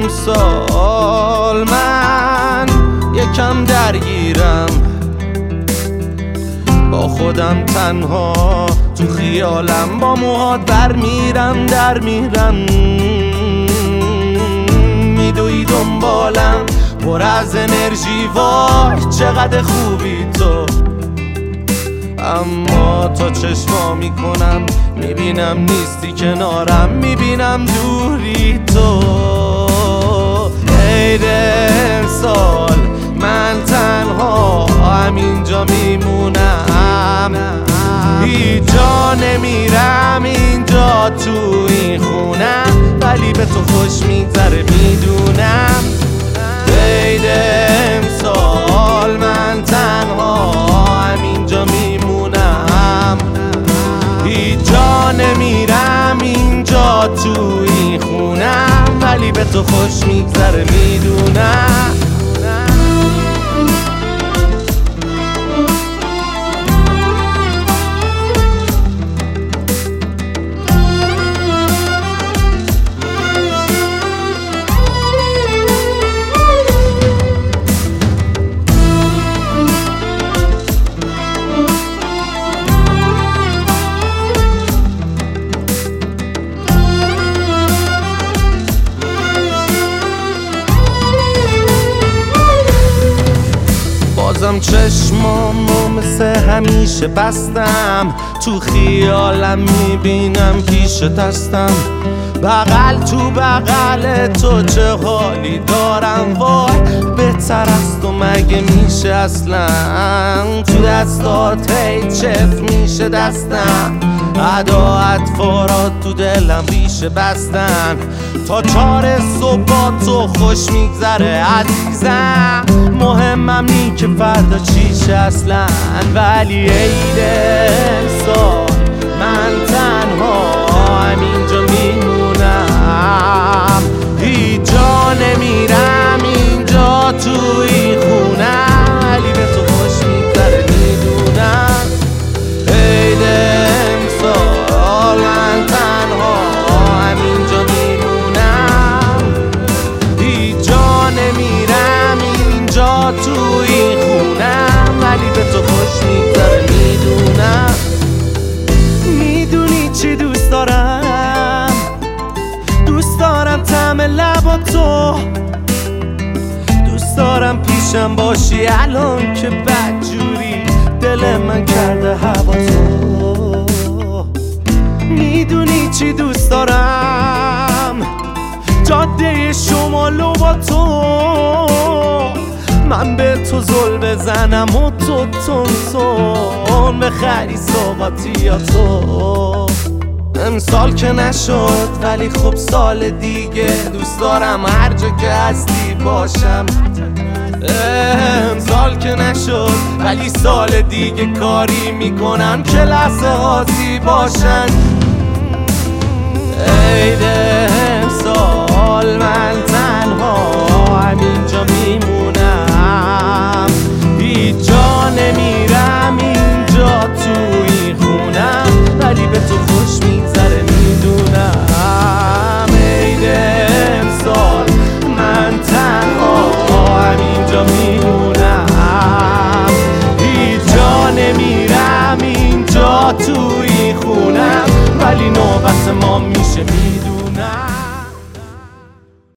امسال من یکم درگیرم، با خودم تنها تو خیالم، با موهات برمیرم در میرم، میدوی دنبالم پر از انرژی، وای چقدر خوبی تو. اما تا چشما میکنم میبینم نیستی کنارم، میبینم دوری تو. عید امسال من تنها همینجا میمونم، هیچ جا نمیرم اینجا تو این خونم، ولی به تو خوش میگذره میدونم. عید امسال من تنها همینجا میمونم، هیچ جا نمیرم اینجا تو این خونم، ولی به تو خوش میگذره میدونم. بازم چشمامو مثل همیشه بستم، تو خیالم میبینم پیش دستم، بغل تو بغل تو چه حالی دارم، وای بهتر از تو مگه میشه اصلا، تو دستات هی چف میشه دستم، ادا اطفارات تو دلم ریشه بستن، تا 4 صبح با تو خوش میگذره عزیزم، مهمم نی که فردا چیشه اصلا، ولی عید امسال من تنها همینجا میمونم، هیچ جا نمیرم اینجا تو این خونم، ولی به تو خوش میگذره میدونم. عید امسال من تنها همینجا میمونم، هیچ جا نمیرم اینجا تو این خونم، ولی به تو خوش میگذره میدونم. میدونی چی دوست دارم؟ دوست دارم طعم لبا تو، دوست دارم پیشم باشی الان که بدجوری دل من کرده هوا تو. میدونی چی دوست دارم؟ جاده شمالو با تو، من به تو زل بزنم و تو تون بخری سوغاتیاتو. امسال که نشد ولی خب سال دیگه دوست دارم هر جا که هستی باشم. امسال که نشد ولی سال دیگه کاری میکنم که لحظه هاتی باشن. عید امسال من تنها همینجا میمونم، هیچ جا نمیرم اینجا تو این خونم، ولی به تو خوش میگذره میدونم. عید امسال من تنها همینجا میمونم، هیچ جا نمیرم اینجا تو این خونم، ولی نوبت ما میشه میدونم.